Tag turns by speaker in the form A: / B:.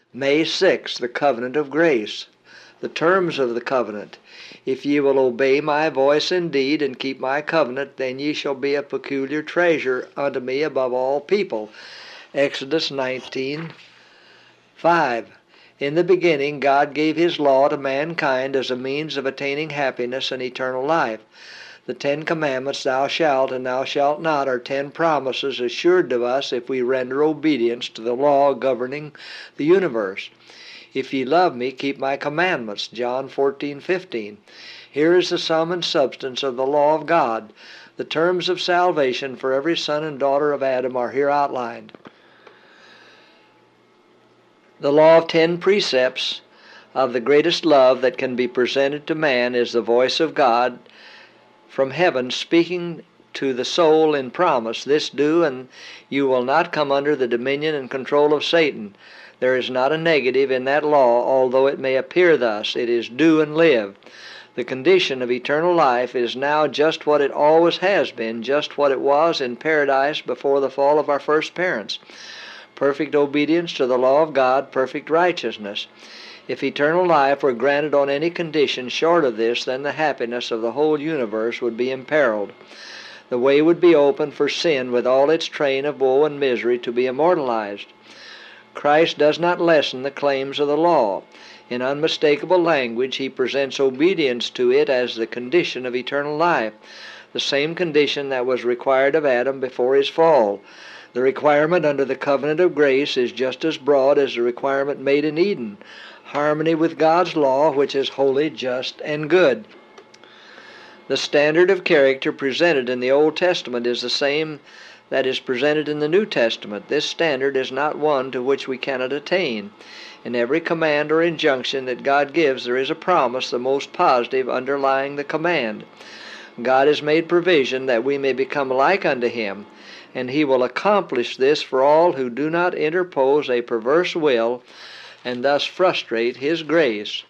A: May 6, the covenant of grace. The terms of the covenant. If ye will obey my voice indeed, and keep my covenant, then ye shall be a peculiar treasure unto me above all people. Exodus 19:5. In the beginning God gave his law to mankind as a means of attaining happiness and eternal life. The 10 Commandments, thou shalt and thou shalt not, are 10 promises assured to us if we render obedience to the law governing the universe. If ye love me, keep my commandments. John 14:15. Here is the sum and substance of the law of God. The terms of salvation for every son and daughter of Adam are here outlined. The law of 10 precepts of the greatest love that can be presented to man is the voice of God from heaven speaking to the soul in promise, this do, and you will not come under the dominion and control of Satan. There is not a negative in that law, although it may appear thus. It is do and live. The condition of eternal life is now just what it always has been, just what it was in paradise before the fall of our first parents. Perfect obedience to the law of God, perfect righteousness. If eternal life were granted on any condition short of this, then the happiness of the whole universe would be imperiled. The way would be open for sin with all its train of woe and misery to be immortalized. Christ does not lessen the claims of the law. In unmistakable language, he presents obedience to it as the condition of eternal life, the same condition that was required of Adam before his fall. The requirement under the covenant of grace is just as broad as the requirement made in Eden, harmony with God's law, which is holy, just, and good. The standard of character presented in the Old Testament is the same that is presented in the New Testament. This standard is not one to which we cannot attain. In every command or injunction that God gives, there is a promise, the most positive, underlying the command. God has made provision that we may become like unto him, and he will accomplish this for all who do not interpose a perverse will and thus frustrate his grace.